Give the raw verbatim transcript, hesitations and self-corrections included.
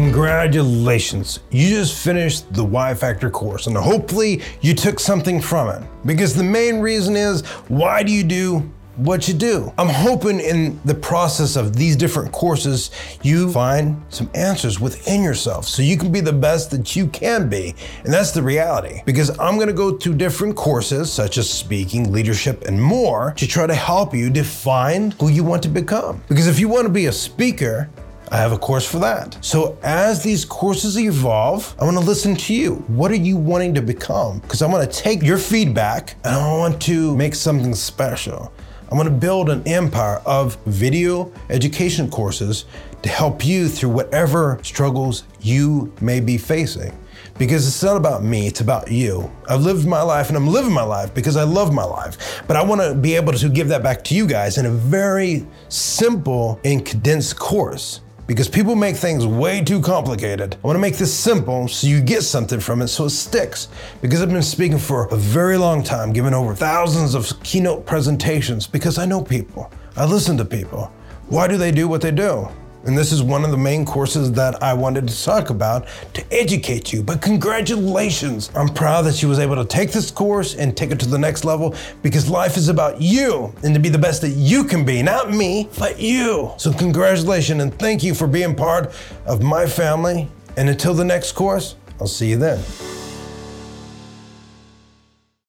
Congratulations, you just finished the Y Factor course and hopefully you took something from it. Because the main reason is, why do you do what you do? I'm hoping in the process of these different courses, you find some answers within yourself so you can be the best that you can be. And that's the reality. Because I'm gonna go through different courses such as speaking, leadership, and more to try to help you define who you want to become. Because if you want to be a speaker, I have a course for that. So as these courses evolve, I wanna listen to you. What are you wanting to become? Because I wanna take your feedback and I want to make something special. I wanna build an empire of video education courses to help you through whatever struggles you may be facing. Because it's not about me, it's about you. I've lived my life and I'm living my life because I love my life. But I wanna be able to give that back to you guys in a very simple and condensed course. Because people make things way too complicated. I wanna make this simple so you get something from it so it sticks. Because I've been speaking for a very long time, giving over thousands of keynote presentations because I know people. I listen to people. Why do they do what they do? And this is one of the main courses that I wanted to talk about to educate you. But congratulations. I'm proud that you was able to take this course and take it to the next level because life is about you and to be the best that you can be, not me, but you. So congratulations and thank you for being part of my family. And until the next course, I'll see you then.